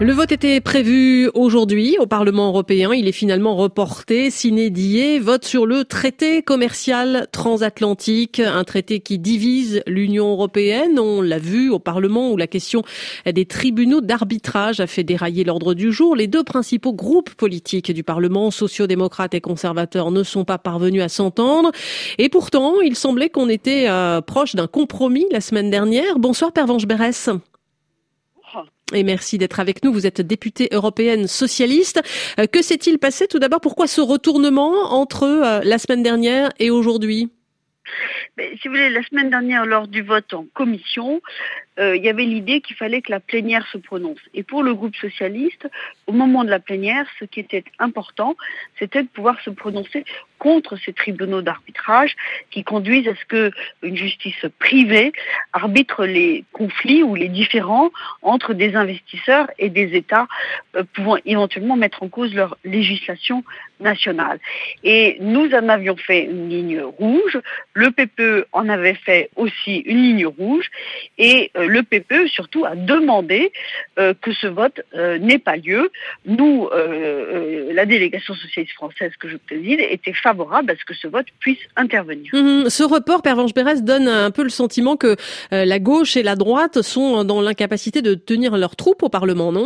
Le vote était prévu aujourd'hui au Parlement européen. Il est finalement reporté, sine die. Vote sur le traité commercial transatlantique, un traité qui divise l'Union européenne. On l'a vu au Parlement où la question des tribunaux d'arbitrage a fait dérailler l'ordre du jour. Les deux principaux groupes politiques du Parlement, sociaux-démocrates et conservateurs, ne sont pas parvenus à s'entendre. Et pourtant, il semblait qu'on était proche d'un compromis la semaine dernière. Bonsoir Pervenche Berès. Et merci d'être avec nous. Vous êtes députée européenne socialiste. Que s'est-il passé tout d'abord? Pourquoi ce retournement entre la semaine dernière et aujourd'hui? Si vous voulez, la semaine dernière, lors du vote en commission, il y avait l'idée qu'il fallait que la plénière se prononce. Et pour le groupe socialiste, au moment de la plénière, ce qui était important, c'était de pouvoir se prononcer contre ces tribunaux d'arbitrage qui conduisent à ce qu'une justice privée arbitre les conflits ou les différends entre des investisseurs et des États pouvant éventuellement mettre en cause leur législation nationale. Et nous en avions fait une ligne rouge, le PPE en avait fait aussi une ligne rouge, et le PPE surtout a demandé que ce vote n'ait pas lieu. Nous, la délégation socialiste française que je préside, était favorable à ce que ce vote puisse intervenir. Ce report, Pervenche Berès, donne un peu le sentiment que la gauche et la droite sont dans l'incapacité de tenir leurs troupes au Parlement, non ?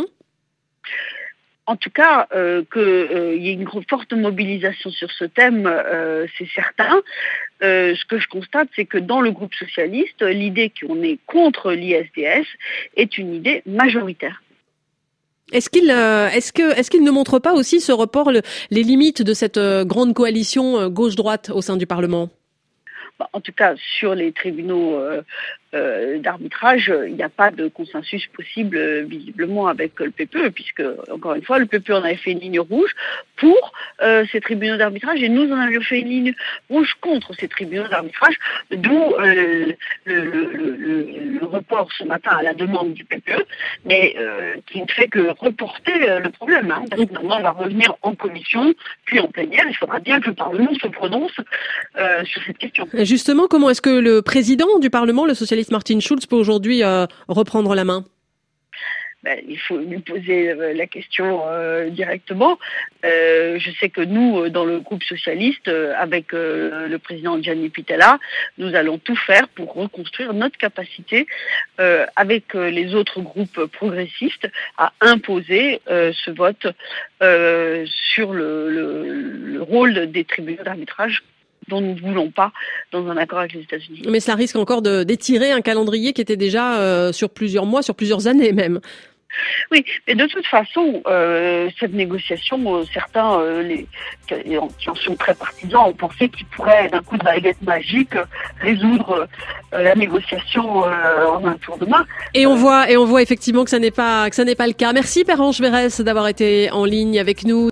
En tout cas, qu'il y ait une forte mobilisation sur ce thème, c'est certain. Ce que je constate, c'est que dans le groupe socialiste, l'idée qu'on est contre l'ISDS est une idée majoritaire. Est-ce qu'il ne montre pas aussi ce report les limites de cette grande coalition gauche-droite au sein du Parlement ? En tout cas, sur les tribunaux d'arbitrage, il n'y a pas de consensus possible visiblement avec le PPE, puisque, encore une fois, le PPE en avait fait une ligne rouge pour ces tribunaux d'arbitrage et nous en avions fait une ligne rouge contre ces tribunaux d'arbitrage, d'où le report ce matin à la demande du PPE, mais qui ne fait que reporter le problème, parce que maintenant on va revenir en commission, puis en plénière. Il faudra bien que le Parlement se prononce sur cette question. Justement, comment est-ce que le président du Parlement, le socialiste Martin Schulz, peut aujourd'hui reprendre la main ? Il faut lui poser la question directement. Je sais que nous, dans le groupe socialiste, avec le président Gianni Pittella, nous allons tout faire pour reconstruire notre capacité avec les autres groupes progressistes à imposer ce vote sur le rôle des tribunaux d'arbitrage dont nous ne voulons pas dans un accord avec les États-Unis. Mais cela risque encore d'étirer un calendrier qui était déjà sur plusieurs mois, sur plusieurs années même. Oui, mais de toute façon, cette négociation, certains qui en sont très partisans ont pensé qu'ils pourraient, d'un coup de baguette magique, résoudre la négociation en un tour de main. Et on voit effectivement que ça n'est pas le cas. Merci Pervenche Berès d'avoir été en ligne avec nous.